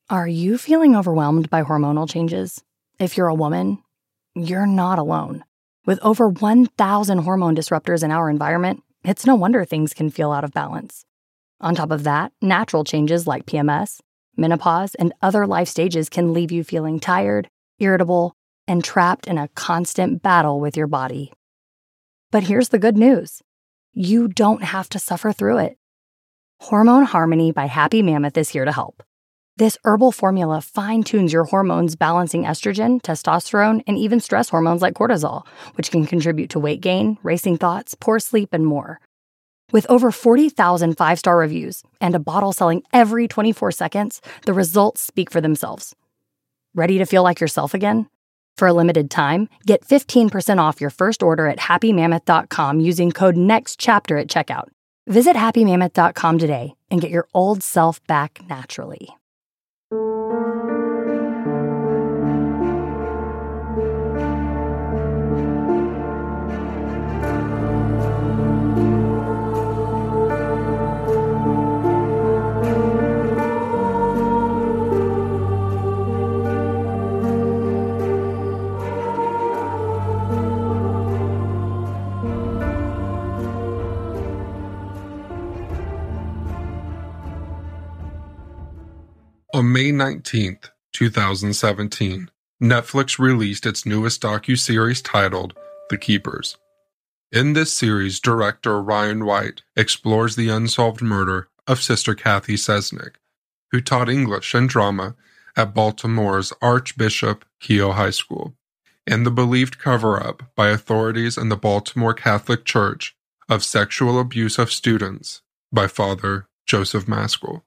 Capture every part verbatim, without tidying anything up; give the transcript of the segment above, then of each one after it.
Are you feeling overwhelmed by hormonal changes? If you're a woman, you're not alone. With over one thousand hormone disruptors in our environment, it's no wonder things can feel out of balance. On top of that, natural changes like P M S, menopause, and other life stages can leave you feeling tired, irritable, and trapped in a constant battle with your body. But here's the good news. You don't have to suffer through it. Hormone Harmony by Happy Mammoth is here to help. This herbal formula fine-tunes your hormones, balancing estrogen, testosterone, and even stress hormones like cortisol, which can contribute to weight gain, racing thoughts, poor sleep, and more. With over forty thousand five-star reviews and a bottle selling every twenty-four seconds, the results speak for themselves. Ready to feel like yourself again? For a limited time, get fifteen percent off your first order at happy mammoth dot com using code NEXTCHAPTER at checkout. Visit happy mammoth dot com today and get your old self back naturally. On May nineteenth, twenty seventeen, Netflix released its newest docuseries titled The Keepers. In this series, director Ryan White explores the unsolved murder of Sister Cathy Cesnik, who taught English and drama at Baltimore's Archbishop Keough High School, and the believed cover-up by authorities in the Baltimore Catholic Church of sexual abuse of students by Father Joseph Maskell.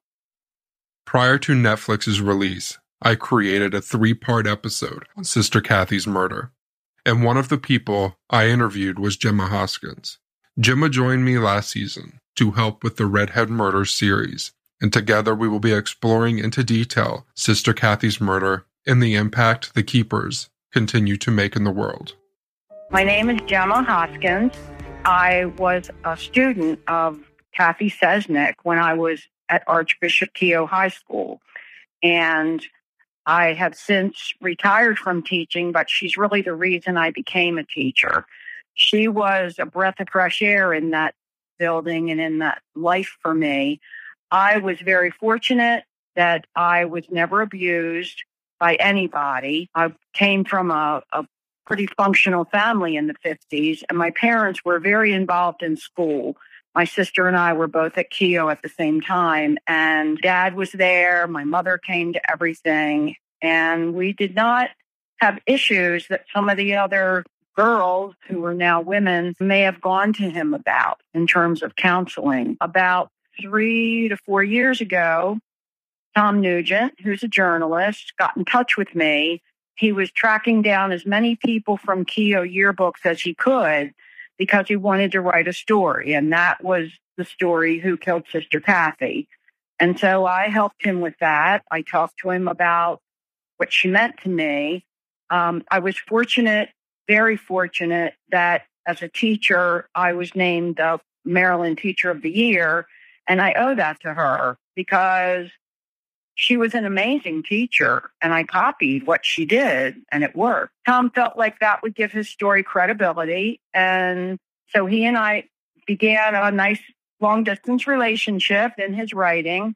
Prior to Netflix's release, I created a three-part episode on Sister Cathy's murder, and one of the people I interviewed was Gemma Hoskins. Gemma joined me last season to help with the Redhead Murders series, and together we will be exploring into detail Sister Cathy's murder and the impact the Keepers continue to make in the world. My name is Gemma Hoskins. I was a student of Cathy Cesnik when I was at Archbishop Keough High School. And I have since retired from teaching, but she's really the reason I became a teacher. She was a breath of fresh air in that building and in that life for me. I was very fortunate that I was never abused by anybody. I came from a, a pretty functional family in the fifties, and my parents were very involved in school. My sister and I were both at Keough at the same time, and Dad was there. My mother came to everything, and we did not have issues that some of the other girls who are now women may have gone to him about in terms of counseling. About three to four years ago, Tom Nugent, who's a journalist, got in touch with me. He was tracking down as many people from Keough yearbooks as he could because he wanted to write a story, and that was the story Who Killed Sister Cathy. And so I helped him with that. I talked to him about what she meant to me. Um, I was fortunate, very fortunate, that as a teacher, I was named the Maryland Teacher of the Year, and I owe that to her because she was an amazing teacher, and I copied what she did, and it worked. Tom felt like that would give his story credibility, and so he and I began a nice long-distance relationship in his writing.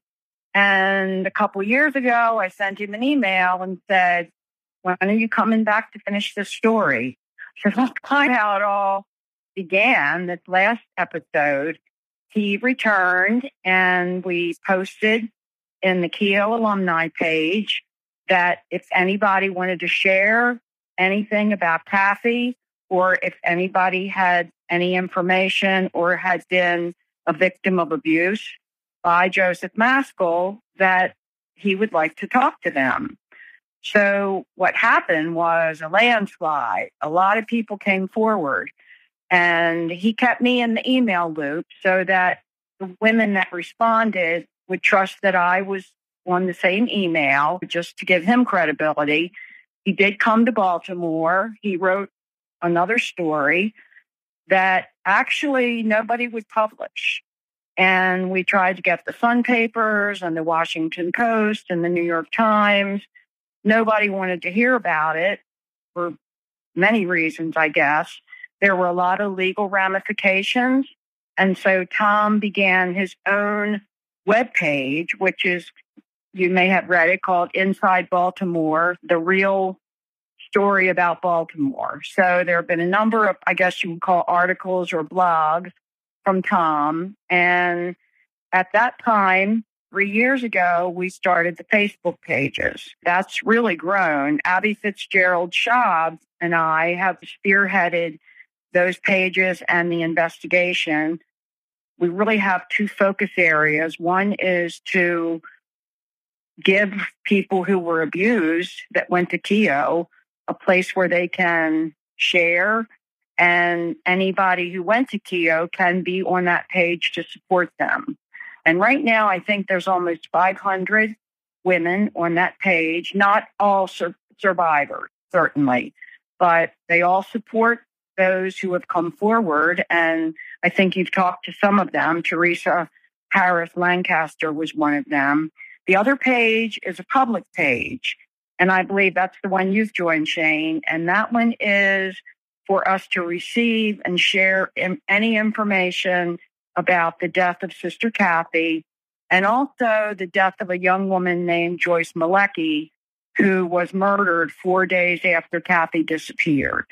And a couple years ago, I sent him an email and said, when are you coming back to finish this story? So that's kind of how it all began. This last episode, he returned, and we posted in the Keough alumni page that if anybody wanted to share anything about Cathy, or if anybody had any information or had been a victim of abuse by Joseph Maskell, that he would like to talk to them. So what happened was a landslide. A lot of people came forward, and he kept me in the email loop so that the women that responded would trust that I was on the same email, just to give him credibility. He did come to Baltimore. He wrote another story that actually nobody would publish. And we tried to get the Sun papers and the Washington Post and the New York Times. Nobody wanted to hear about it for many reasons, I guess. There were a lot of legal ramifications. And so Tom began his own webpage, which is, you may have read it, called Inside Baltimore, the real story about Baltimore. So there have been a number of, I guess you would call articles or blogs from Tom. And at that time, three years ago, we started the Facebook pages. That's really grown. Abby Fitzgerald Schaub and I have spearheaded those pages and the investigation. We really have two focus areas. One is to give people who were abused that went to Keogh a place where they can share, and anybody who went to Keogh can be on that page to support them. And right now, I think there's almost five hundred women on that page, not all sur- survivors, certainly, but they all support those who have come forward. And I think you've talked to some of them. Teresa Harris Lancaster was one of them. The other page is a public page. And I believe that's the one you've joined, Shane. And that one is for us to receive and share in, any information about the death of Sister Kathy, and also the death of a young woman named Joyce Malecki, who was murdered four days after Kathy disappeared.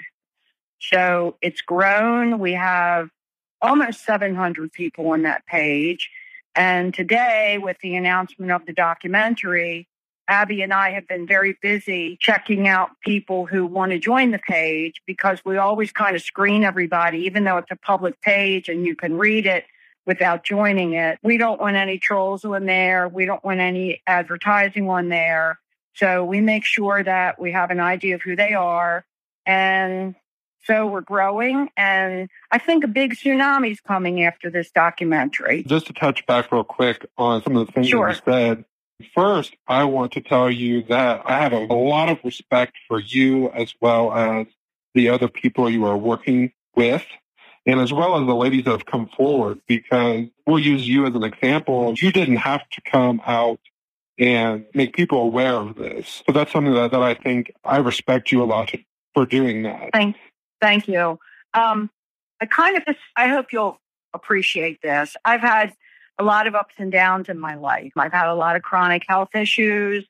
So it's grown. We have almost seven hundred people on that page. And today, with the announcement of the documentary, Abby and I have been very busy checking out people who want to join the page, because we always kind of screen everybody, even though it's a public page and you can read it without joining it. We don't want any trolls on there. We don't want any advertising on there. So we make sure that we have an idea of who they are. And so we're growing. And I think a big tsunami is coming after this documentary. Just to touch back real quick on some of the things Sure. that you said. First, I want to tell you that I have a, a lot of respect for you, as well as the other people you are working with, and as well as the ladies that have come forward, because we'll use you as an example. You didn't have to come out and make people aware of this. So that's something that, that I think I respect you a lot for doing that. Thank, thank you. Um, I kind of, I hope you'll appreciate this. I've had a lot of ups and downs in my life. I've had a lot of chronic health issues.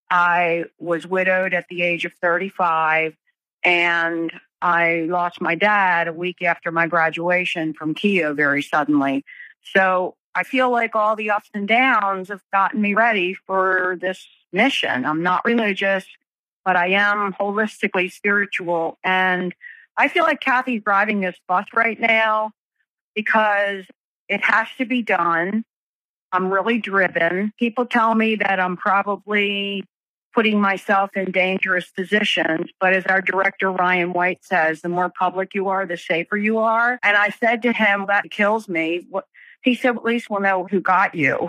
I was widowed at the age of thirty-five, and I lost my dad a week after my graduation from Keogh very suddenly. So I feel like all the ups and downs have gotten me ready for this mission. I'm not religious, but I am holistically spiritual. And I feel like Kathy's driving this bus right now because it has to be done. I'm really driven. People tell me that I'm probably putting myself in dangerous positions. But as our director, Ryan White, says, the more public you are, the safer you are. And I said to him, that kills me. He said, at least we'll know who got you.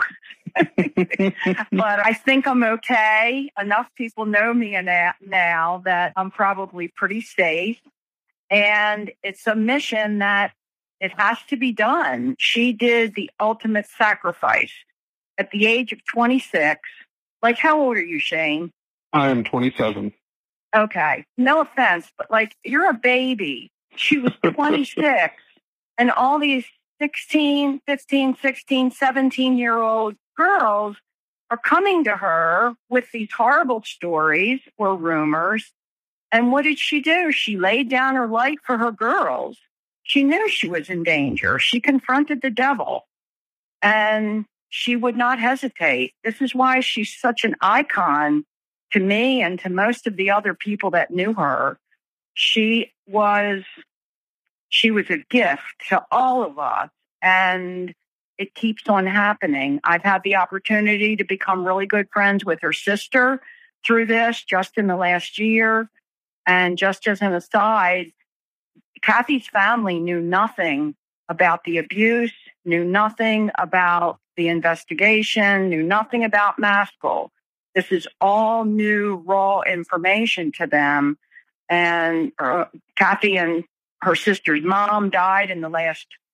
But I think I'm okay. Enough people know me now that I'm probably pretty safe. And it's a mission that it has to be done. She did the ultimate sacrifice at the age of twenty-six. Like, how old are you, Shane? I am twenty-seven. Okay. No offense, but like, you're a baby. She was twenty-six. And all these sixteen, fifteen, sixteen, seventeen-year-old girls are coming to her with these horrible stories or rumors. And what did she do? She laid down her life for her girls. She knew she was in danger. She confronted the devil, and she would not hesitate. This is why she's such an icon to me and to most of the other people that knew her. She was, she was a gift to all of us, and it keeps on happening. I've had the opportunity to become really good friends with her sister through this just in the last year. And just as an aside, Kathy's family knew nothing about the abuse, knew nothing about the investigation, knew nothing about Maskell. This is all new, raw information to them. And uh, Kathy and her sister's mom died in the last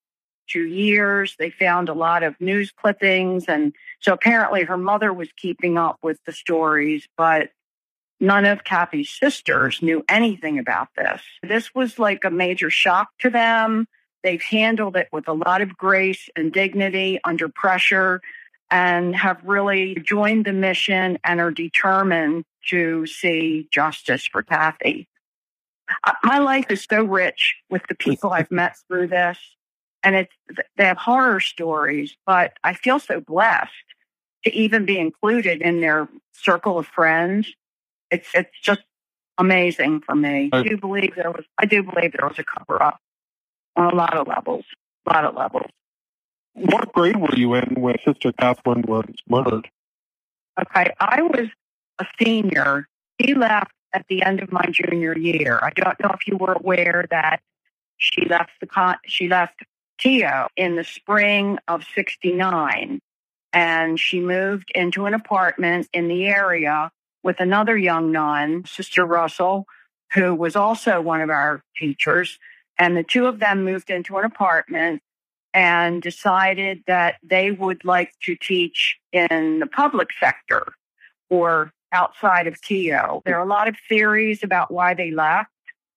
two years. They found a lot of news clippings. And so apparently her mother was keeping up with the stories, but none of Kathy's sisters knew anything about this. This was like a major shock to them. They've handled it with a lot of grace and dignity under pressure and have really joined the mission and are determined to see justice for Kathy. My life is so rich with the people I've met through this, and it's, they have horror stories, but I feel so blessed to even be included in their circle of friends. It's it's just amazing for me. I do believe there was I do believe there was a cover up on a lot of levels. A lot of levels. What grade were you in when Sister Catherine was murdered? Okay, I was a senior. She left at the end of my junior year. I don't know if you were aware that she left the con- she left T O in the spring of sixty-nine, and she moved into an apartment in the area with another young nun, Sister Russell, who was also one of our teachers. And the two of them moved into an apartment and decided that they would like to teach in the public sector or outside of T O. There are a lot of theories about why they left.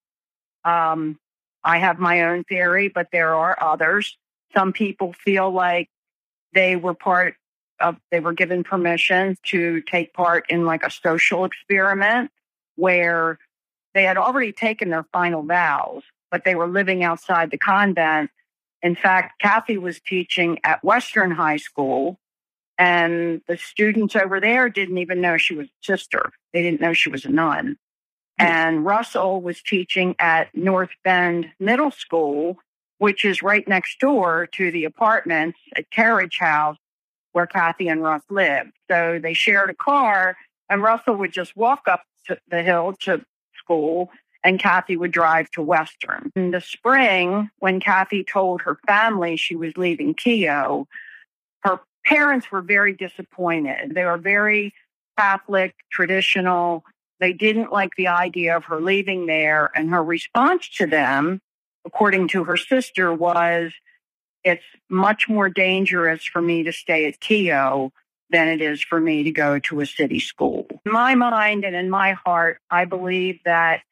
Um, I have my own theory, but there are others. Some people feel like they were part of, they were given permission to take part in like a social experiment where they had already taken their final vows, but they were living outside the convent. In fact, Kathy was teaching at Western High School, and the students over there didn't even know she was a sister. They didn't know she was a nun. And Russell was teaching at North Bend Middle School, which is right next door to the apartments at Carriage House where Kathy and Russ lived. So they shared a car, and Russell would just walk up to the hill to school, and Kathy would drive to Western. In the spring, when Kathy told her family she was leaving T O, her parents were very disappointed. They were very Catholic, traditional. They didn't like the idea of her leaving there. And her response to them, according to her sister, was, it's much more dangerous for me to stay at T O than it is for me to go to a city school. In my mind and in my heart, I believe that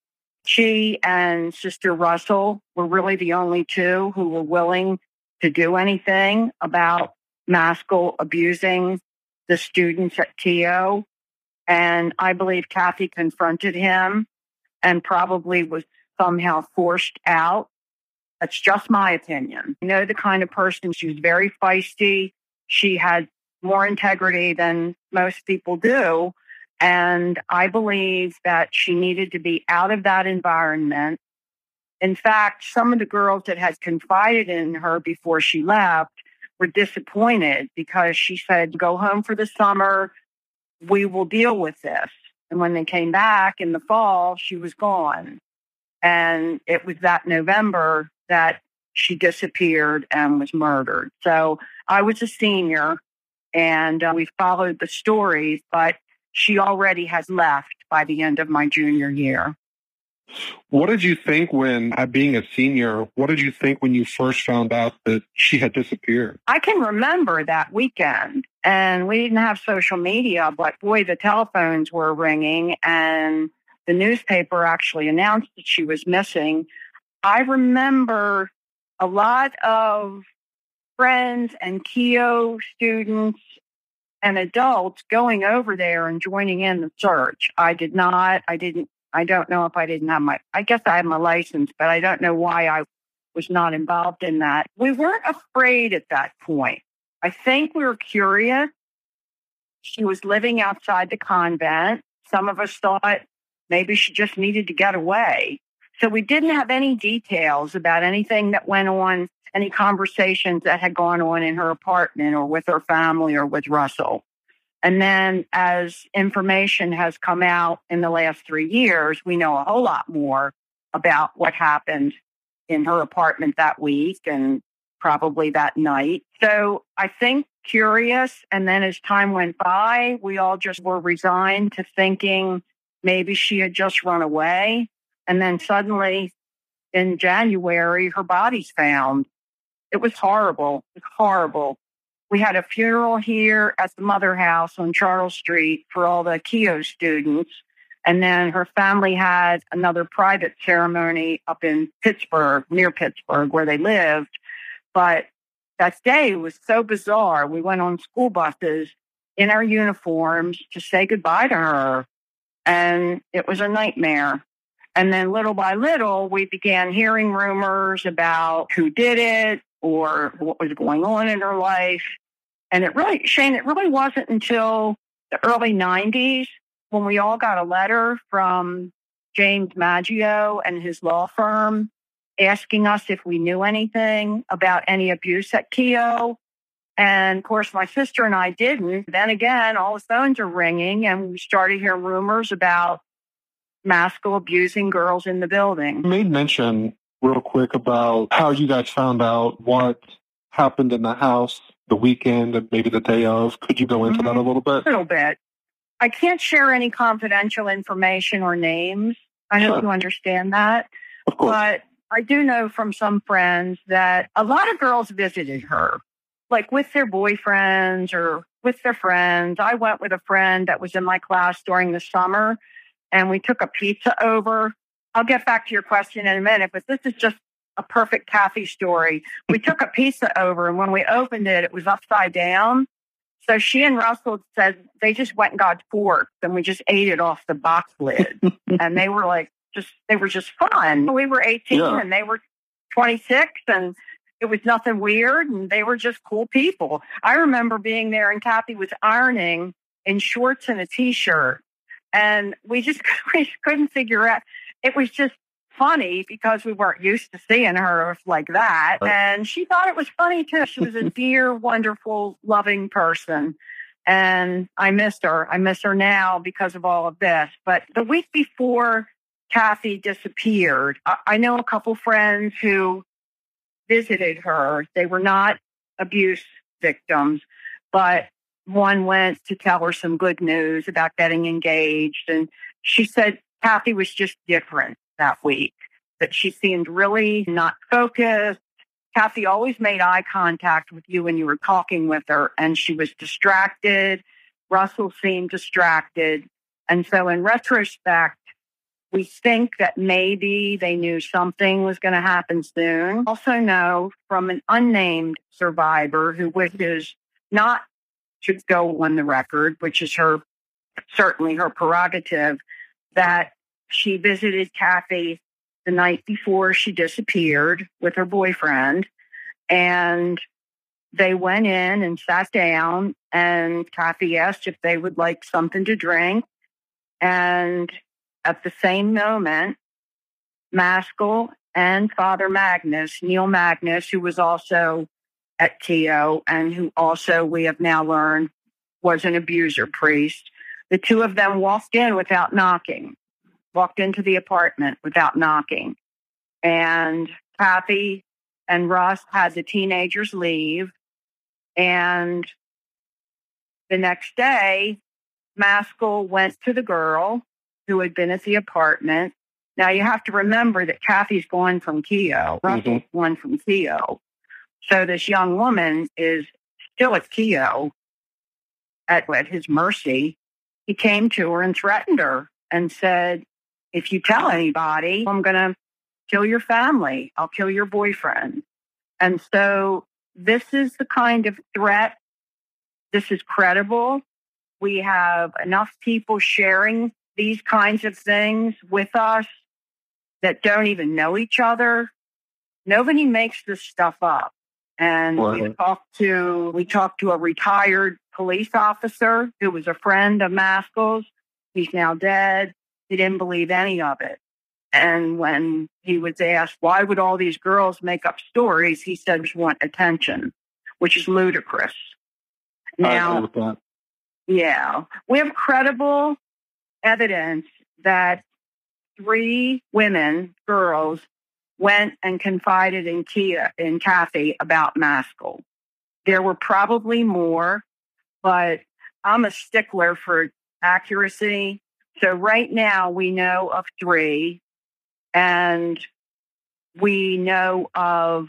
she and Sister Russell were really the only two who were willing to do anything about Maskell abusing the students at T O. And I believe Kathy confronted him and probably was somehow forced out. That's just my opinion. You know, the kind of person, she was very feisty. She had more integrity than most people do. And I believe that she needed to be out of that environment. In fact, some of the girls that had confided in her before she left were disappointed because she said, go home for the summer. We will deal with this. And when they came back in the fall, she was gone. And it was that November that she disappeared and was murdered. So I was a senior, and uh, we followed the stories, but she already has left by the end of my junior year. What did you think when, at being a senior, what did you think when you first found out that she had disappeared? I can remember that weekend, and we didn't have social media, but boy, the telephones were ringing, and the newspaper actually announced that she was missing. I remember a lot of friends and T O students and adults going over there and joining in the search. I did not, I didn't, I don't know if I didn't have my, I guess I had my license, but I don't know why I was not involved in that. We weren't afraid at that point. I think we were curious. She was living outside the convent. Some of us thought maybe she just needed to get away. So we didn't have any details about anything that went on, any conversations that had gone on in her apartment or with her family or with Russell. And then as information has come out in the last three years, we know a whole lot more about what happened in her apartment that week and probably that night. So I think curious. And then as time went by, we all just were resigned to thinking maybe she had just run away. And then suddenly in January, her body's found. It was horrible. It was horrible. We had a funeral here at the Mother House on Charles Street for all the Keough students. And then her family had another private ceremony up in Pittsburgh, near Pittsburgh, where they lived. But that day was so bizarre. We went on school buses in our uniforms to say goodbye to her. And it was a nightmare. And then little by little, we began hearing rumors about who did it or what was going on in her life. And it really, Shane, it really wasn't until the early nineties when we all got a letter from James Maggio and his law firm asking us if we knew anything about any abuse at Keough. And of course, my sister and I didn't. Then again, all the phones are ringing and we started hearing rumors about Maskell abusing girls in the building. You made mention real quick about how you guys found out what happened in the house the weekend and maybe the day of. Could you go into mm-hmm. that a little bit? A little bit. I can't share any confidential information or names. I Sure. hope you understand that. Of course. But I do know from some friends that a lot of girls visited her, like with their boyfriends or with their friends. I went with a friend that was in my class during the summer, and we took a pizza over. I'll get back to your question in a minute, but this is just a perfect Kathy story. We took a pizza over, and when we opened it, it was upside down. So she and Russell said they just went and got forks, and we just ate it off the box lid. And they were like, just they were just fun. We were eighteen, Yeah. and they were twenty-six, and it was nothing weird, and they were just cool people. I remember being there, and Kathy was ironing in shorts and a T-shirt, and we just we couldn't figure out. It was just funny because we weren't used to seeing her like that. And she thought it was funny too. She was a dear, wonderful, loving person. And I missed her. I miss her now because of all of this. But the week before Kathy disappeared, I, I know a couple friends who visited her. They were not abuse victims, but one went to tell her some good news about getting engaged. And she said Kathy was just different that week, that she seemed really not focused. Kathy always made eye contact with you when you were talking with her, and she was distracted. Russell seemed distracted. And so in retrospect, we think that maybe they knew something was going to happen soon. Also know from an unnamed survivor who wishes not to go on the record, which is her certainly her prerogative, that she visited Kathy the night before she disappeared with her boyfriend, and they went in and sat down, and Kathy asked if they would like something to drink. And at the same moment, Maskell and Father Magnus, Neil Magnus, who was also at Keough and who also, we have now learned, was an abuser priest, the two of them walked in without knocking. Walked into the apartment without knocking. And Kathy and Russ had the teenagers leave. And the next day, Maskell went to the girl who had been at the apartment. Now, you have to remember that Kathy's gone from Keough. Russell's Mm-hmm. gone from Keough. So this young woman is still at Keough at, at his mercy. He came to her and threatened her and said, if you tell anybody, I'm going to kill your family. I'll kill your boyfriend. And so this is the kind of threat. This is credible. We have enough people sharing these kinds of things with us that don't even know each other. Nobody makes this stuff up. And Right. we talked to we talked to a retired police officer who was a friend of Maskell's. He's now dead. He didn't believe any of it. And when he was asked, why would all these girls make up stories? He said, just want attention, which is ludicrous. I agree Now, with that. yeah, we have credible evidence that three women, girls, went and confided in Kia, in Kathy about Maskell. There were probably more, but I'm a stickler for accuracy. So right now we know of three, and we know of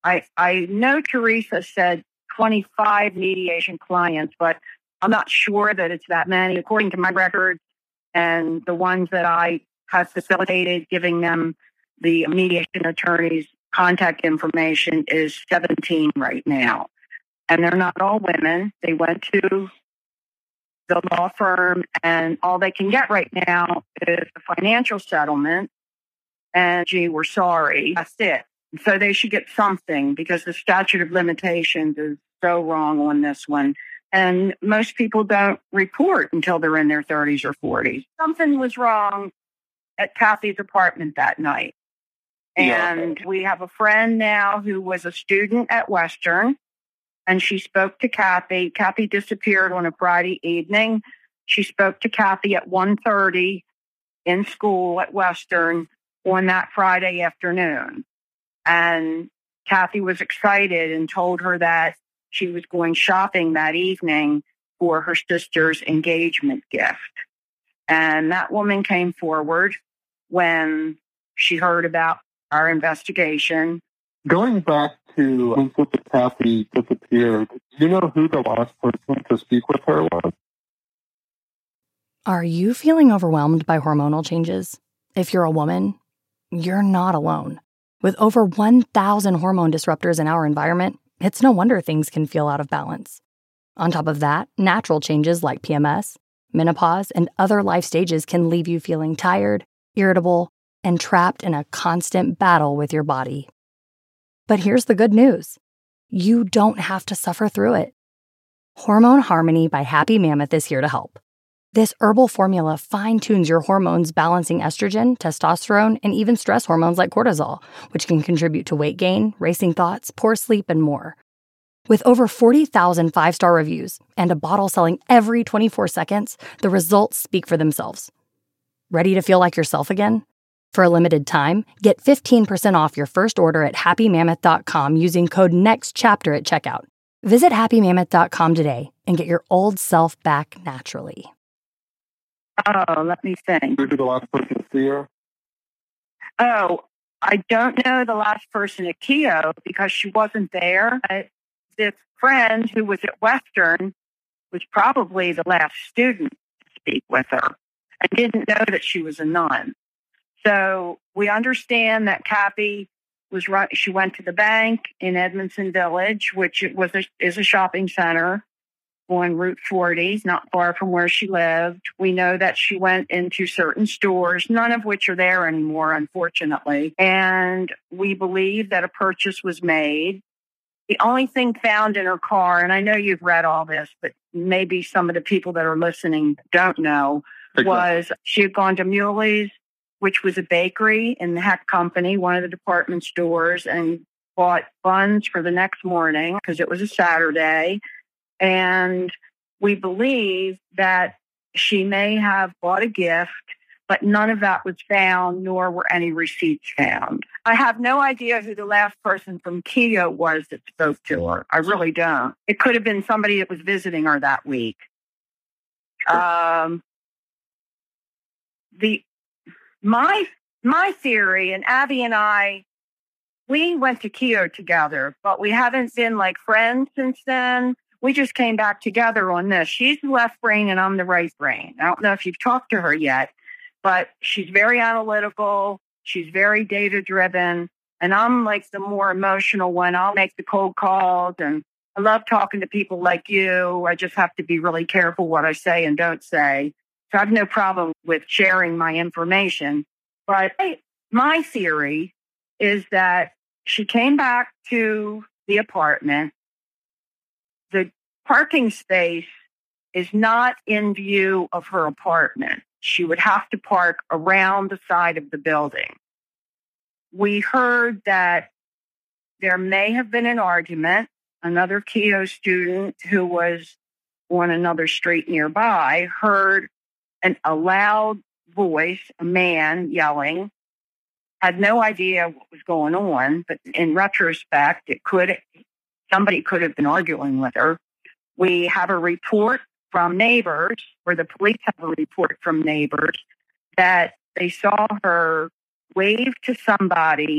I, I know Teresa said twenty-five mediation clients, but I'm not sure that it's that many. According to my records and the ones that I have facilitated, giving them the mediation attorney's contact information is seventeen right now. And they're not all women. They went to the law firm, and all they can get right now is a financial settlement. And gee, we're sorry. That's it. So they should get something, because the statute of limitations is so wrong on this one. And most people don't report until they're in their thirties or forties. Something was wrong at Kathy's apartment that night. And yeah. We have a friend now who was a student at Western, and she spoke to Kathy. Kathy disappeared on a Friday evening. She spoke to Kathy at one thirty in school at Western on that Friday afternoon. And Kathy was excited and told her that she was going shopping that evening for her sister's engagement gift. And that woman came forward when she heard about our investigation. Going back to when Sister Kathy disappeared, do you know who the last person to speak with her was? Are you feeling overwhelmed by hormonal changes? If you're a woman, you're not alone. With over one thousand hormone disruptors in our environment, it's no wonder things can feel out of balance. On top of that, natural changes like P M S, menopause, and other life stages can leave you feeling tired, irritable, and trapped in a constant battle with your body. But here's the good news. You don't have to suffer through it. Hormone Harmony by Happy Mammoth is here to help. This herbal formula fine-tunes your hormones, balancing estrogen, testosterone, and even stress hormones like cortisol, which can contribute to weight gain, racing thoughts, poor sleep, and more. With over forty thousand five-star reviews and a bottle selling every twenty-four seconds, the results speak for themselves. Ready to feel like yourself again? For a limited time, get fifteen percent off your first order at happy mammoth dot com using code NEXTCHAPTER at checkout. Visit happy mammoth dot com today and get your old self back naturally. Oh, let me think. Who did the last person to see her? Oh, I don't know the last person at Keough because she wasn't there. Uh, this friend who was at Western was probably the last student to speak with her. I didn't know that she was a nun. So we understand that Kathy was right. She went to the bank in Edmondson Village, which it was a, is a shopping center on Route forty, not far from where she lived. We know that she went into certain stores, none of which are there anymore, unfortunately. And we believe that a purchase was made. The only thing found in her car, and I know you've read all this, but maybe some of the people that are listening don't know, exactly. was she had gone to Muley's, which was a bakery in the Heck Company, one of the department stores, and bought buns for the next morning because it was a Saturday. And we believe that she may have bought a gift, but none of that was found, nor were any receipts found. I have no idea who the last person from Keough was that spoke to her. I really don't. It could have been somebody that was visiting her that week. Um, the my my theory, and Abby and I, we went to Keough together, but we haven't been like friends since then. We just came back together on this. She's the left brain and I'm the right brain. I don't know if you've talked to her yet, but she's very analytical. She's very data driven. And I'm like the more emotional one. I'll make the cold calls, and I love talking to people like you. I just have to be really careful what I say and don't say. So I have no problem with sharing my information. But hey, my theory is that she came back to the apartment. The parking space is not in view of her apartment. She would have to park around the side of the building. We heard that there may have been an argument. Another Keough student who was on another street nearby heard an, a loud voice, a man yelling, had no idea what was going on, but in retrospect, it could somebody could have been arguing with her. We have a report from neighbors, or the police have a report from neighbors, that they saw her wave to somebody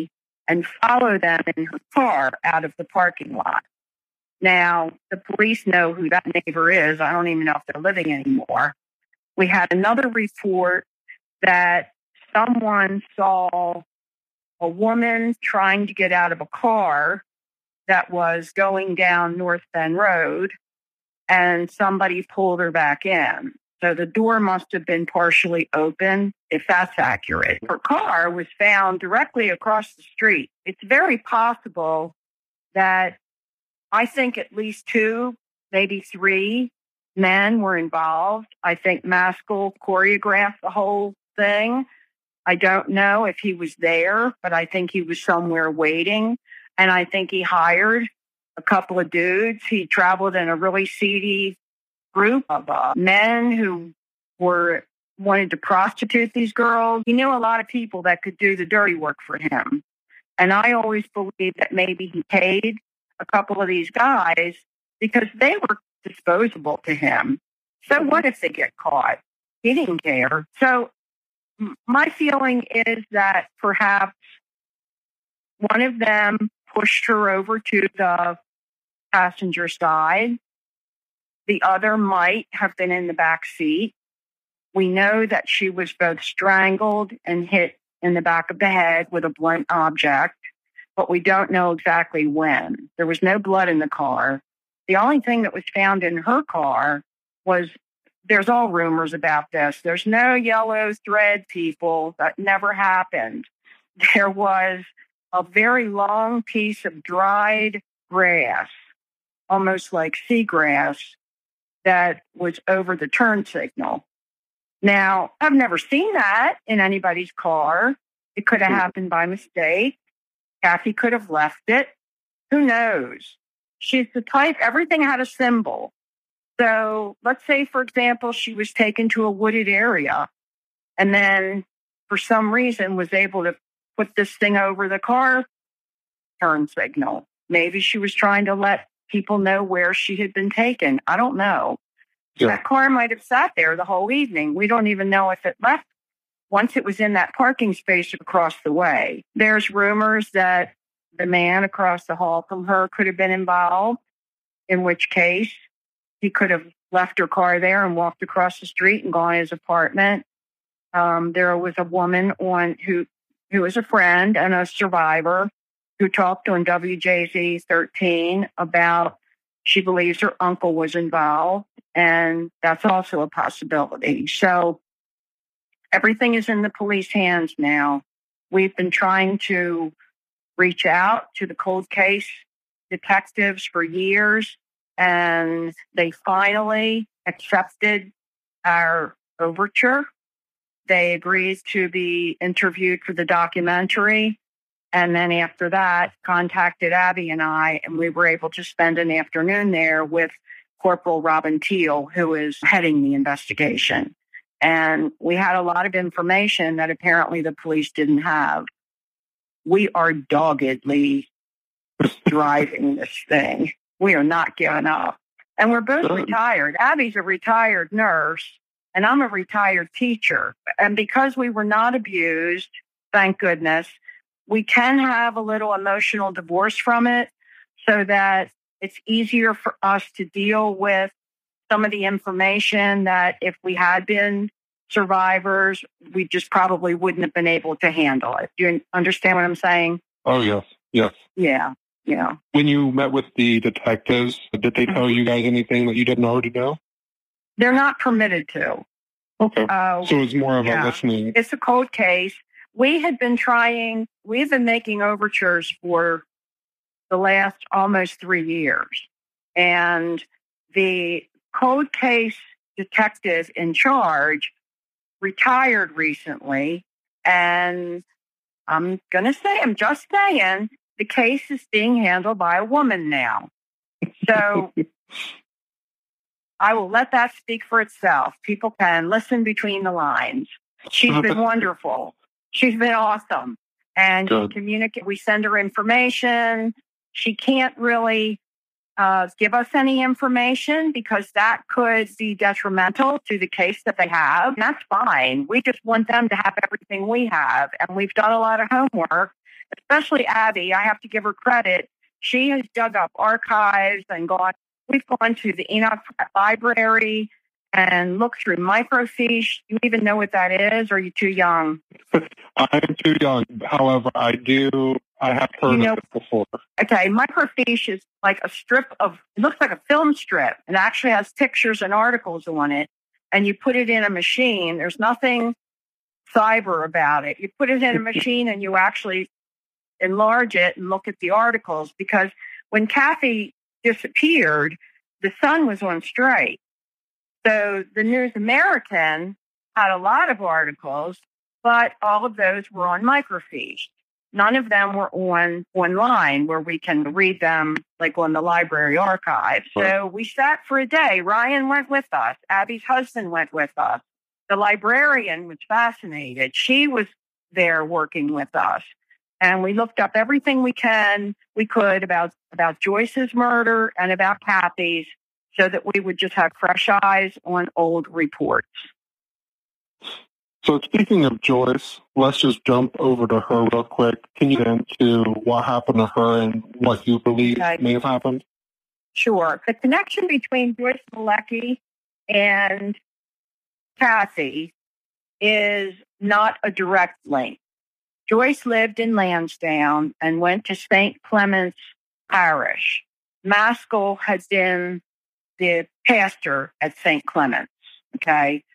and follow them in her car out of the parking lot. Now, the police know who that neighbor is. I don't even know if they're living anymore. We had another report that someone saw a woman trying to get out of a car that was going down North Bend Road, and somebody pulled her back in. So the door must have been partially open, if that's accurate. Her car was found directly across the street. It's very possible that I think at least two, maybe three men were involved. I think Maskell choreographed the whole thing. I don't know if he was there, but I think he was somewhere waiting. And I think he hired a couple of dudes. He traveled in a really seedy group of uh, men who were wanted to prostitute these girls. He knew a lot of people that could do the dirty work for him. And I always believed that maybe he paid a couple of these guys because they were disposable to him. So what if they get caught? He didn't care. So my feeling is that perhaps one of them pushed her over to the passenger side. The other might have been in the back seat. We know that she was both strangled and hit in the back of the head with a blunt object, but we don't know exactly when. There was no blood in the car. The only thing that was found in her car was, there's all rumors about this. There's no yellow thread, people. That never happened. There was a very long piece of dried grass, almost like seagrass, that was over the turn signal. Now, I've never seen that in anybody's car. It could have happened by mistake. Kathy could have left it. Who knows? She's the type, everything had a symbol. So let's say, for example, she was taken to a wooded area and then for some reason was able to put this thing over the car turn signal. Maybe she was trying to let people know where she had been taken. I don't know. Yeah. That car might have sat there the whole evening. We don't even know if it left once it was in that parking space across the way. There's rumors that the man across the hall from her could have been involved, in which case he could have left her car there and walked across the street and gone to his apartment. Um, there was a woman on who who was a friend and a survivor who talked on W J Z thirteen about she believes her uncle was involved, and that's also a possibility. So everything is in the police hands now. We've been trying to reach out to the cold case detectives for years, and they finally accepted our overture. They agreed to be interviewed for the documentary. And then after that, contacted Abby and I, and we were able to spend an afternoon there with Corporal Robin Teal, who is heading the investigation. And we had a lot of information that apparently the police didn't have. We are doggedly driving this thing. We are not giving up. And we're both retired. Abby's a retired nurse, and I'm a retired teacher. And because we were not abused, thank goodness, we can have a little emotional divorce from it so that it's easier for us to deal with some of the information that if we had been survivors, we just probably wouldn't have been able to handle it. Do you understand what I'm saying? Oh, yes. Yes. Yeah. Yeah. When you met with the detectives, did they tell you guys anything that you didn't already know? They're not permitted to. Okay. Uh, so it's more of yeah. a listening. It's a cold case. We had been trying, we've been making overtures for the last almost three years. And the cold case detective in charge retired recently. And I'm going to say, I'm just saying, the case is being handled by a woman now. So I will let that speak for itself. People can listen between the lines. She's been wonderful. She's been awesome. And she communicate. We send her information. She can't really uh, give us any information because that could be detrimental to the case that they have. And that's fine. We just want them to have everything we have. And we've done a lot of homework. especially Abby, I have to give her credit. She has dug up archives and gone, we've gone to the Enoch Library and looked through microfiche. You even know what that is, or are you too young? I am too young. However, I do, I have heard You know- of it before. Okay, microfiche is like a strip of, it looks like a film strip. It actually has pictures and articles on it. And you put it in a machine. There's nothing cyber about it. You put it in a machine and you actually enlarge it and look at the articles. Because when Kathy disappeared, the sun was on strike. So the News American had a lot of articles, but all of those were on microfiche. None of them were on online where we can read them, like on the library archive. So we sat for a day. Ryan went with us. Abby's husband went with us. The librarian was fascinated. She was there working with us. And we looked up everything we can, we could about, about Joyce's murder and about Kathy's, so that we would just have fresh eyes on old reports. So speaking of Joyce, let's just jump over to her real quick. Can you get into what happened to her and what you believe Okay. may have happened? Sure. The connection between Joyce Malecki and Kathy is not a direct link. Joyce lived in Lansdowne and went to Saint Clement's Parish. Maskell had been the pastor at Saint Clement's, okay?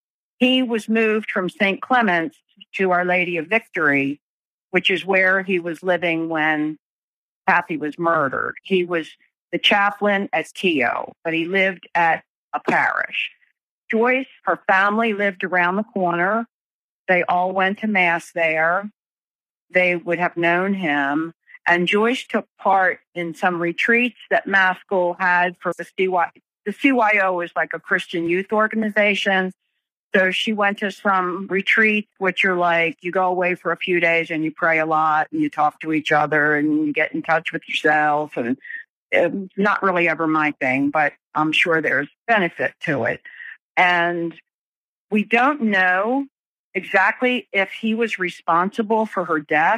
He was moved from Saint Clement's to Our Lady of Victory, which is where he was living when Kathy was murdered. He was the chaplain at Keogh, but he lived at a parish. Joyce, her family lived around the corner. They all went to Mass there. They would have known him. And Joyce took part in some retreats that Maskell had for the C Y O. The C Y O is like a Christian youth organization. So she went to some retreats, which are like, you go away for a few days and you pray a lot and you talk to each other and you get in touch with yourself. And it's not really ever my thing, but I'm sure there's benefit to it. And we don't know exactly if he was responsible for her death,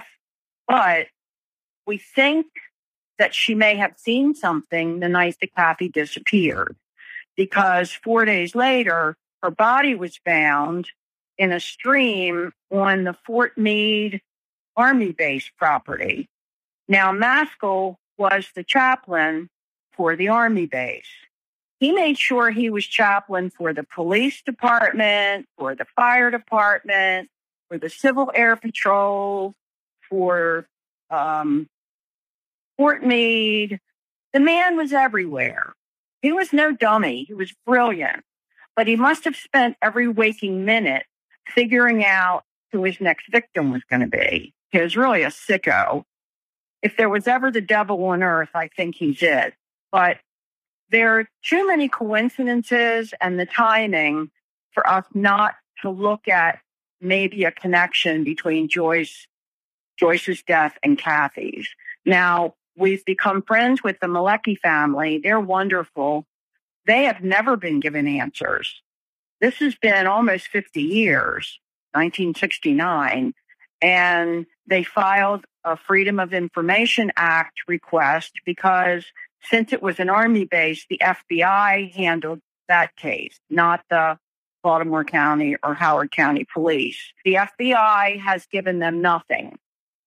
but we think that she may have seen something the night that Kathy disappeared, because four days later, her body was found in a stream on the Fort Meade Army Base property. Now, Maskell was the chaplain for the Army base. He made sure he was chaplain for the police department, for the fire department, for the Civil Air Patrol, for um, Fort Meade. The man was everywhere. He was no dummy. He was brilliant. But he must have spent every waking minute figuring out who his next victim was going to be. He was really a sicko. If there was ever the devil on earth, I think he's it. But there are too many coincidences and the timing for us not to look at maybe a connection between Joyce, Joyce's death and Kathy's. Now, we've become friends with the Malecki family. They're wonderful. They have never been given answers. This has been almost fifty years, nineteen sixty-nine, and they filed a Freedom of Information Act request because since it was an Army base, the F B I handled that case, not the Baltimore County or Howard County Police. The F B I has given them nothing.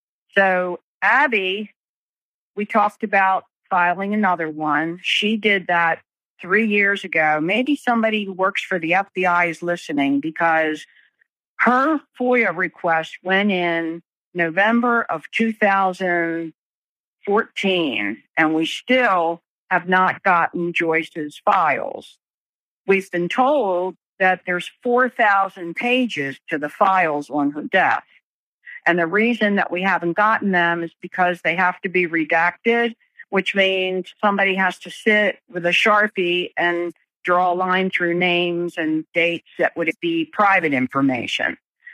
So Abby, we talked about filing another one. She did that three years ago. Maybe somebody who works for the F B I is listening, because her FOIA request went in November of two thousand fourteen, and we still have not gotten Joyce's files. We've been told that there's four thousand pages to the files on her death. And the reason that we haven't gotten them is because they have to be redacted, which means somebody has to sit with a Sharpie and draw a line through names and dates that would be private information.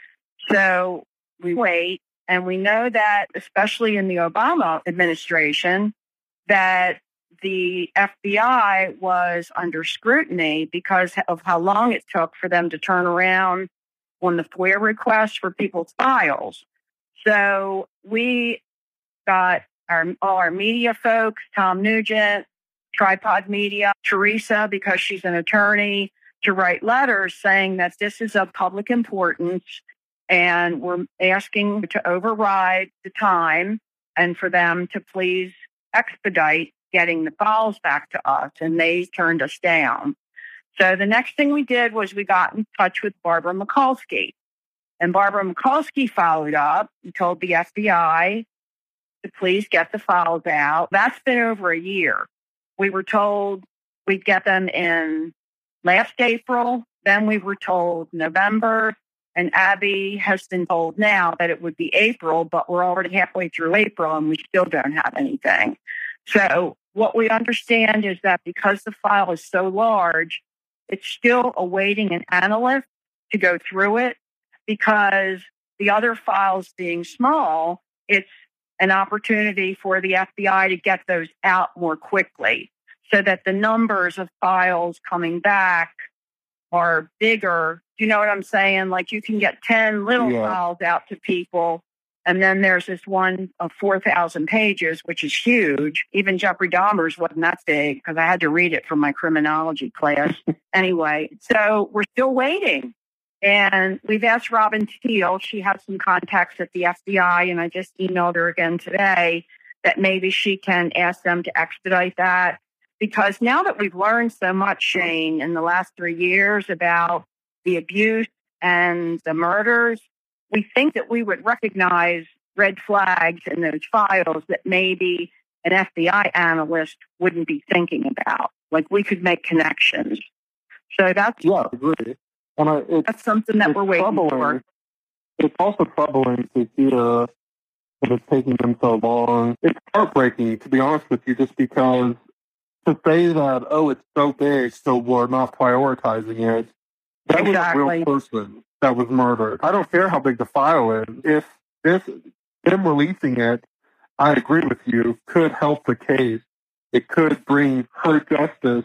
So we wait, and we know that, especially in the Obama administration, that the F B I was under scrutiny because of how long it took for them to turn around on the FOIA requests for people's files. So we got our all our media folks, Tom Nugent, Tripod Media, Teresa, because she's an attorney, to write letters saying that this is of public importance and we're asking to override the time and for them to please expedite getting the files back to us. And they turned us down. So the next thing we did was we got in touch with Barbara Mikulski. And Barbara Mikulski followed up and told the F B I to please get the files out. That's been over a year. We were told we'd get them in last April. Then we were told November. And Abby has been told now that it would be April, but we're already halfway through April and we still don't have anything. So what we understand is that because the file is so large, it's still awaiting an analyst to go through it, because the other files being small, it's an opportunity for the F B I to get those out more quickly so that the numbers of files coming back are bigger. Do you know what I'm saying? Like you can get ten little yeah. files out to people. And then there's this one of four thousand pages, which is huge. Even Jeffrey Dahmer's wasn't that big because I had to read it from my criminology class. Anyway, so we're still waiting. And we've asked Robin Teal. She has some contacts at the F B I, and I just emailed her again today that maybe she can ask them to expedite that. Because now that we've learned so much, Shane, in the last three years about the abuse and the murders, we think that we would recognize red flags in those files that maybe an F B I analyst wouldn't be thinking about. Like we could make connections. So that's yeah, I agree. And I, it's, that's something that we're waiting troubling. for. It's also troubling to hear that it's taking them so long. It's heartbreaking, to be honest with you, just because to say that, oh, it's so big, so we're not prioritizing it, that exactly. was a real person that was murdered. I don't care how big the file is. If this, them releasing it, I agree with you, could help the case. It could bring her justice.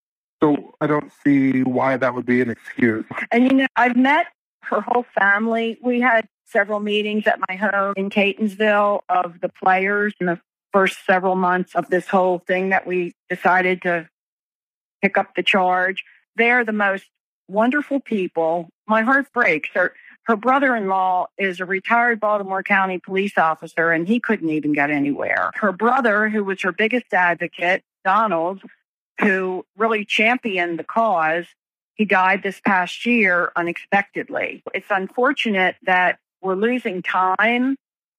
So I don't see why that would be an excuse. And, you know, I've met her whole family. We had several meetings at my home in Catonsville of the players in the first several months of this whole thing that we decided to pick up the charge. They're the most wonderful people. My heart breaks. Her, her brother-in-law is a retired Baltimore County police officer, and he couldn't even get anywhere. Her brother, who was her biggest advocate, Donald, who really championed the cause, he died this past year unexpectedly. It's unfortunate that we're losing time,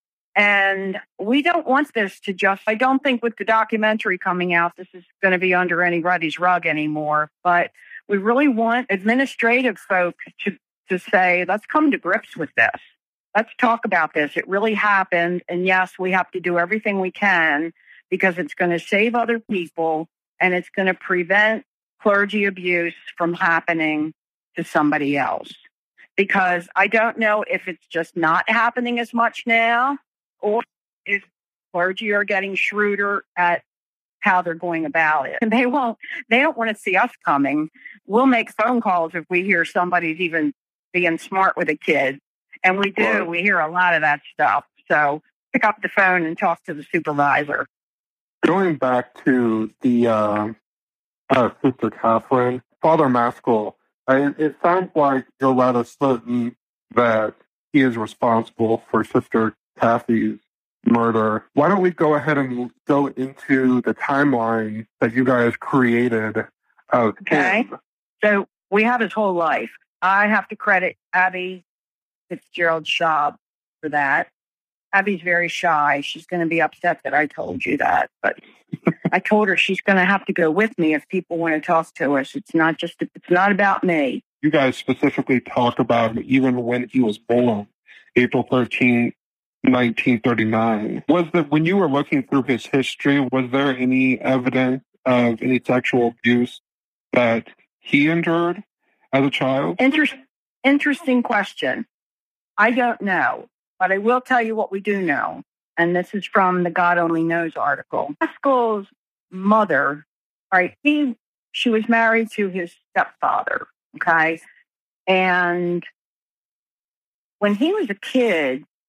and we don't want this to just, I don't think with the documentary coming out, this is going to be under anybody's rug anymore, but we really want administrative folk to, to say, let's come to grips with this. Let's talk about this. It really happened, and yes, we have to do everything we can because it's going to save other people and it's going to prevent clergy abuse from happening to somebody else. Because I don't know if it's just not happening as much now, or if clergy are getting shrewder at how they're going about it. And they won't, they don't want to see us coming. We'll make phone calls if we hear somebody's even being smart with a kid. And we do, right. We hear a lot of that stuff. So pick up the phone and talk to the supervisor. Going back to the uh, uh, Sister Catherine, Father Maskell, I, it sounds like you're rather certain that he is responsible for Sister Kathy's murder. Why don't we go ahead and go into the timeline that you guys created of Okay. him? So we have his whole life. I have to credit Abby Fitzgerald Schaub for that. Abby's very shy. She's going to be upset that I told you that. But I told her she's going to have to go with me if people want to talk to us. It's not just, it's not about me. You guys specifically talked about him even when he was born, April thirteenth, nineteen thirty-nine. Was there, when you were looking through his history, was there any evidence of any sexual abuse that he endured as a child? Inter- interesting question. I don't know. But I will tell you what we do know, and this is from the God Only Knows article. Maskell's mother, right, he, she was married to his stepfather, okay? And when he was a kid,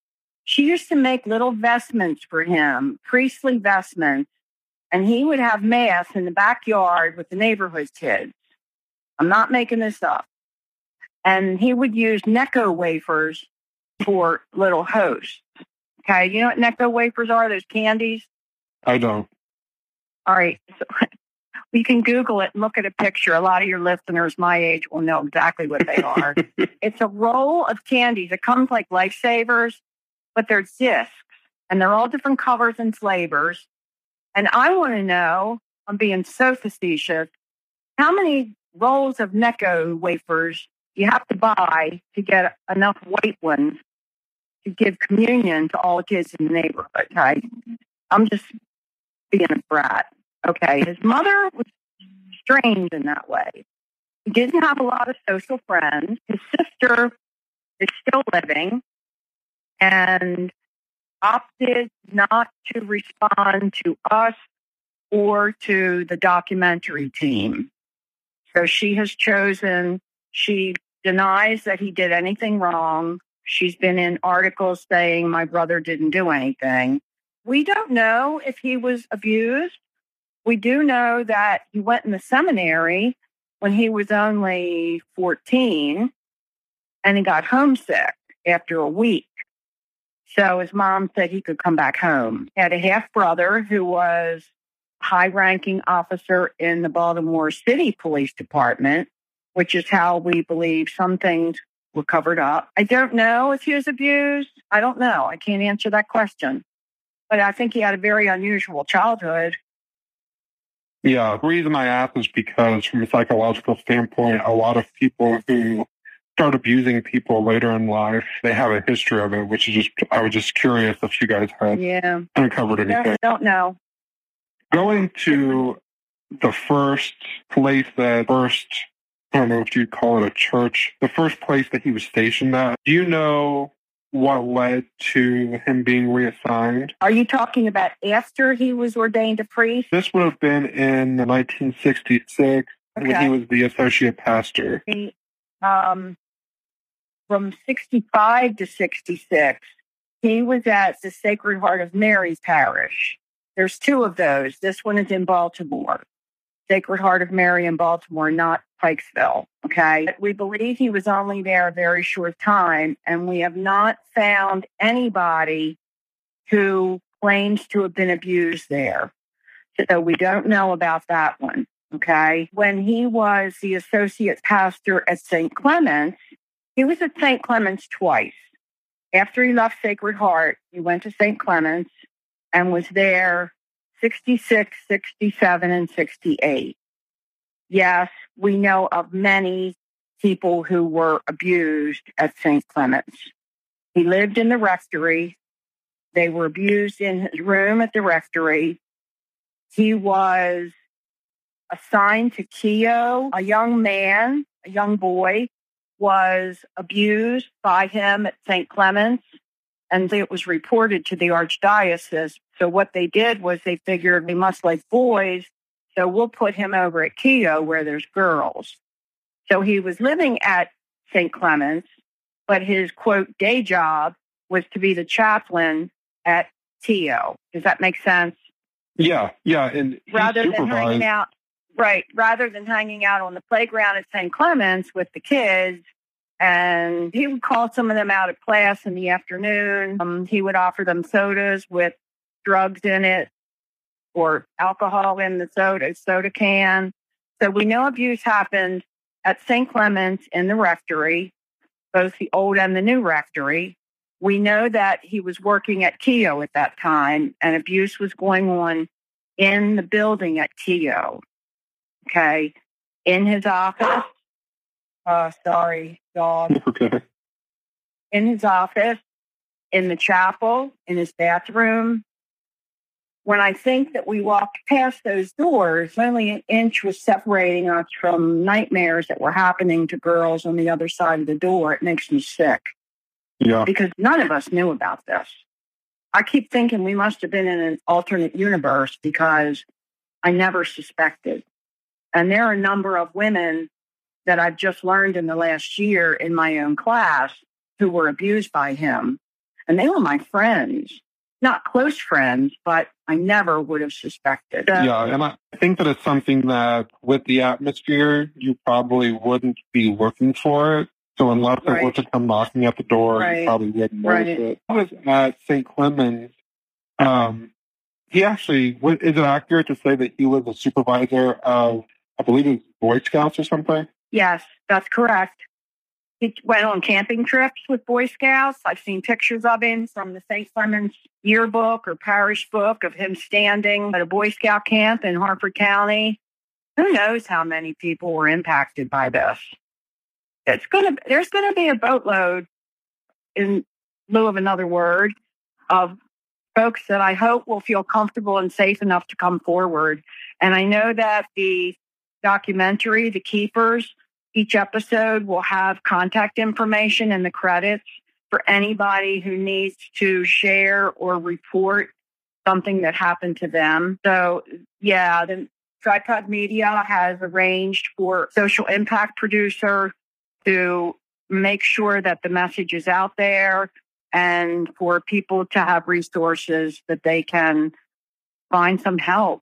She used to make little vestments for him, priestly vestments, and he would have mass in the backyard with the neighborhood kids. I'm not making this up. And he would use Necco wafers for little hosts. Okay, you know what Necco wafers are? Those candies? I don't. All right. So, you can Google it and look at a picture. A lot of your listeners my age will know exactly what they are. It's a roll of candies. It comes like Lifesavers, but they're discs, and they're all different colors and flavors. And I want to know, I'm being so facetious, how many rolls of Necco wafers you have to buy to get enough white ones to give communion to all the kids in the neighborhood, okay? I'm just being a brat, okay? His mother was strange in that way. He didn't have a lot of social friends. His sister is still living and opted not to respond to us or to the documentary team. So she has chosen, she denies that he did anything wrong. She's been in articles saying my brother didn't do anything. We don't know if he was abused. We do know that he went in the seminary when he was only fourteen, and he got homesick after a week. So his mom said he could come back home. He had a half-brother who was a high-ranking officer in the Baltimore City Police Department, which is how we believe some things were covered up. I don't know if he was abused. I don't know. I can't answer that question. But I think he had a very unusual childhood. Yeah, the reason I ask is because from a psychological standpoint, a lot of people who start abusing people later in life, they have a history of it, which is just, I was just curious if you guys had yeah. uncovered anything. I don't know. Going to the first place that first, I don't know if you'd call it a church, the first place that he was stationed at, do you know what led to him being reassigned? Are you talking about after he was ordained a priest? This would have been in nineteen sixty-six okay. when he was the associate pastor. He, um, from sixty-five to sixty-six, he was at the Sacred Heart of Mary's parish. There's two of those. This one is in Baltimore. Sacred Heart of Mary in Baltimore, not Pikesville, okay? We believe he was only there a very short time, and we have not found anybody who claims to have been abused there. So we don't know about that one, okay? When he was the associate pastor at Saint Clement's, he was at Saint Clement's twice. After he left Sacred Heart, he went to Saint Clement's and was there sixty-six, sixty-seven, and sixty-eight. Yes, we know of many people who were abused at Saint Clement's. He lived in the rectory. They were abused in his room at the rectory. He was assigned to Keogh. A young man, a young boy, was abused by him at Saint Clement's, and it was reported to the archdiocese. So what they did was they figured we must like boys, so we'll put him over at Keogh where there's girls. So he was living at Saint Clement's, but his, quote, day job was to be the chaplain at Keogh. Does that make sense? Yeah, yeah. And rather than hanging out, right, rather than hanging out on the playground at Saint Clement's with the kids, and he would call some of them out of class in the afternoon. Um, he would offer them sodas with drugs in it or alcohol in the soda, soda can. So we know abuse happened at Saint Clement's in the rectory, both the old and the new rectory. We know that he was working at Keogh at that time, and abuse was going on in the building at Keogh. Okay. In his office. Uh, sorry, dog. Okay. In his office, in the chapel, in his bathroom. When I think that we walked past those doors, only an inch was separating us from nightmares that were happening to girls on the other side of the door. It makes me sick. Yeah. Because none of us knew about this. I keep thinking we must have been in an alternate universe because I never suspected. And there are a number of women that I've just learned in the last year in my own class who were abused by him. And they were my friends, not close friends, but I never would have suspected. Yeah, and I think that it's something that with the atmosphere, you probably wouldn't be looking for it. So unless it Right. were to come knocking at the door, Right. you probably wouldn't notice Right. it. I was at Saint Clemens. Um, he actually, is it accurate to say that he was a supervisor of, I believe it was Boy Scouts or something? Yes, that's correct. He went on camping trips with Boy Scouts. I've seen pictures of him from the Saint Clemens yearbook or parish book of him standing at a Boy Scout camp in Harford County. Who knows how many people were impacted by this? It's gonna. There's going to be a boatload, in lieu of another word, of folks that I hope will feel comfortable and safe enough to come forward. And I know that the documentary, The Keepers, each episode will have contact information in the credits for anybody who needs to share or report something that happened to them. So, yeah, the Tripod Media has arranged for social impact producer to make sure that the message is out there and for people to have resources that they can find some help.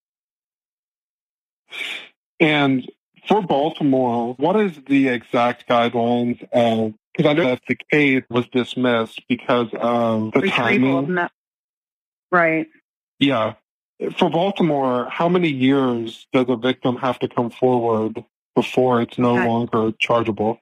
And for Baltimore, what is the exact guidelines? Because I know that the case was dismissed because of the Retrieval of timing. me- right. Yeah. For Baltimore, how many years does a victim have to come forward before it's no Okay. longer chargeable?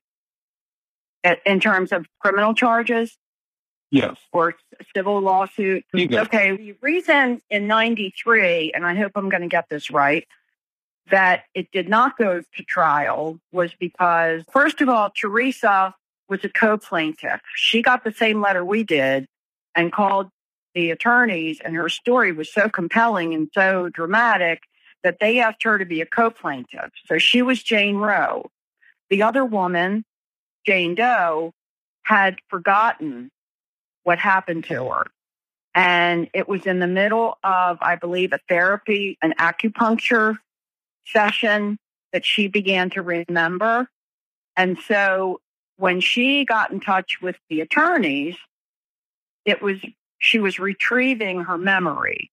In terms of criminal charges Yes. or civil lawsuit? Either. Okay, the reason in ninety-three, and I hope I'm going to get this right, that it did not go to trial was because, first of all, Teresa was a co-plaintiff. She got the same letter we did and called the attorneys, and her story was so compelling and so dramatic that they asked her to be a co-plaintiff. So she was Jane Roe. The other woman, Jane Doe, had forgotten what happened to her. And it was in the middle of, I believe, a therapy, an acupuncture session that she began to remember. And so when she got in touch with the attorneys, it was, she was retrieving her memory.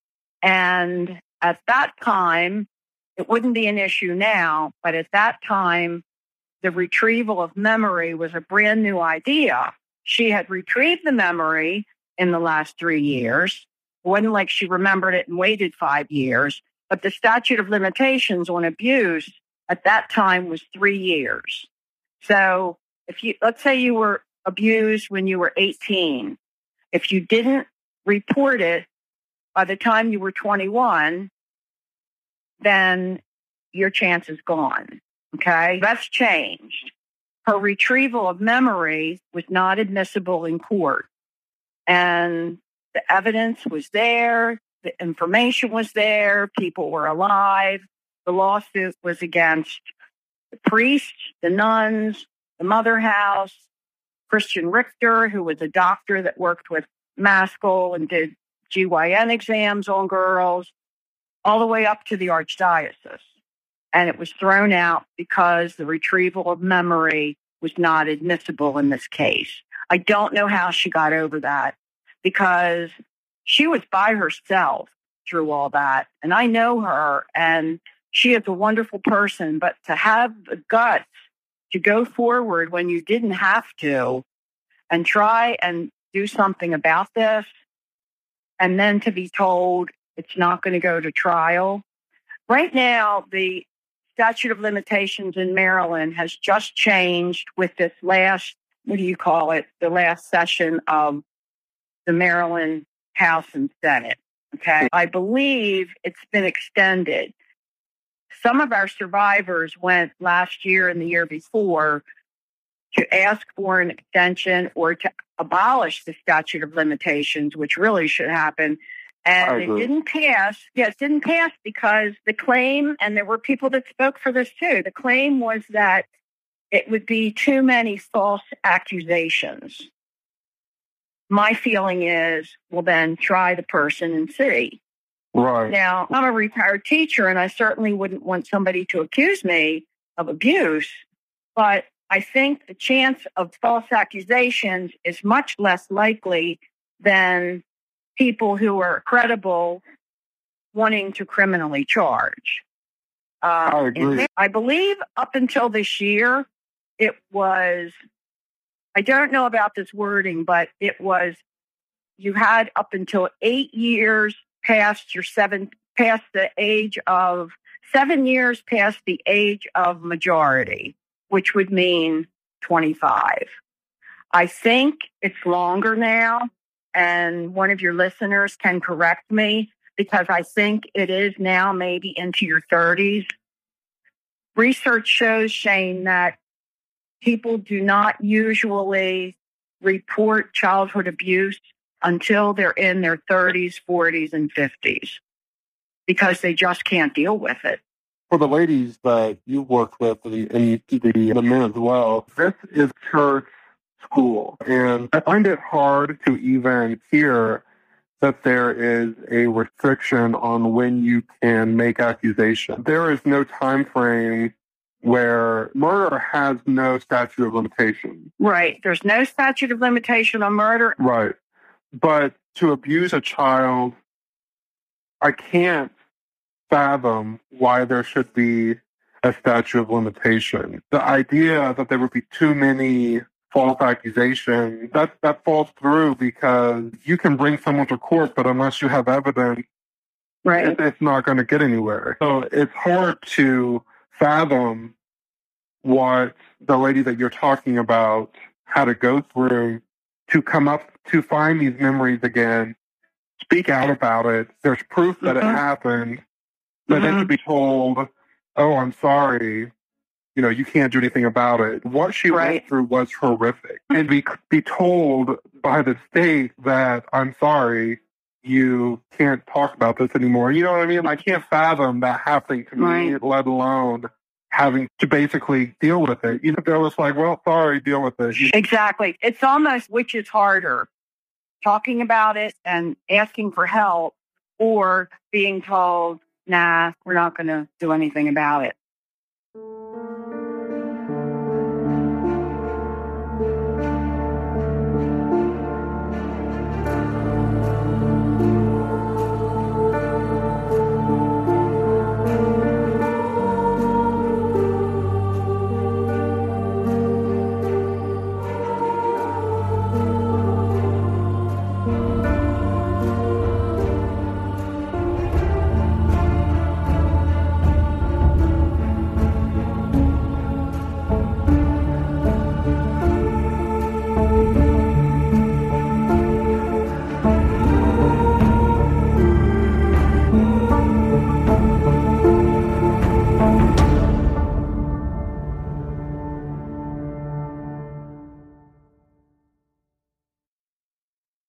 And at that time, it wouldn't be an issue now, but at that time, the retrieval of memory was a brand new idea. She had retrieved the memory in the last three years. It wasn't like she remembered it and waited five years, but the statute of limitations on abuse at that time was three years. So if you, let's say you were abused when you were eighteen, if you didn't report it by the time you were twenty-one, then your chance is gone. Okay, that's changed. Her retrieval of memory was not admissible in court. And the evidence was there. The information was there. People were alive. The lawsuit was against the priests, the nuns, the Mother House, Christian Richter, who was a doctor that worked with Maskell and did G Y N exams on girls, all the way up to the Archdiocese. And it was thrown out because the retrieval of memory was not admissible in this case. I don't know how she got over that because she was by herself through all that. And I know her, and she is a wonderful person. But to have the guts to go forward when you didn't have to and try and do something about this, and then to be told it's not going to go to trial. Right now, the statute of limitations in Maryland has just changed with this last, what do you call it, the last session of the Maryland House and Senate. Okay. I believe it's been extended. Some of our survivors went last year and the year before to ask for an extension or to abolish the statute of limitations, which really should happen. And it didn't pass. Yes, it didn't pass because the claim, and there were people that spoke for this too, the claim was that it would be too many false accusations. My feeling is, well, then try the person and see. Right. Now, I'm a retired teacher, and I certainly wouldn't want somebody to accuse me of abuse, but I think the chance of false accusations is much less likely than people who are credible wanting to criminally charge. Uh, I agree. I believe up until this year, it was, I don't know about this wording, but it was, you had up until eight years past your seven, past the age of, seven years past the age of majority, which would mean twenty-five. I think it's longer now, and one of your listeners can correct me, because I think it is now maybe into your thirties. Research shows, Shane, that people do not usually report childhood abuse until they're in their thirties, forties, and fifties, because they just can't deal with it. For the ladies that you work with, and the, the, the men as well, this is church school. And I find it hard to even hear that there is a restriction on when you can make accusations. There is no time frame where murder has no statute of limitation. Right. There's no statute of limitation on murder. Right. But to abuse a child, I can't fathom why there should be a statute of limitation. The idea that there would be too many false accusations, that, that falls through, because you can bring someone to court, but unless you have evidence, right, it, it's not going to get anywhere. So it's hard to fathom what the lady that you're talking about had to go through to come up, to find these memories again, speak out about it. There's proof that mm-hmm. it happened, but mm-hmm. then to be told, oh, I'm sorry, you know, you can't do anything about it. What she right. went through was horrific. And be, be told by the state that, I'm sorry, you can't talk about this anymore. You know what I mean? I can't fathom that happening to me, right. let alone having to basically deal with it. You know, they're just like, well, sorry, deal with it. Exactly. It's almost which is harder, talking about it and asking for help, or being told, nah, we're not going to do anything about it.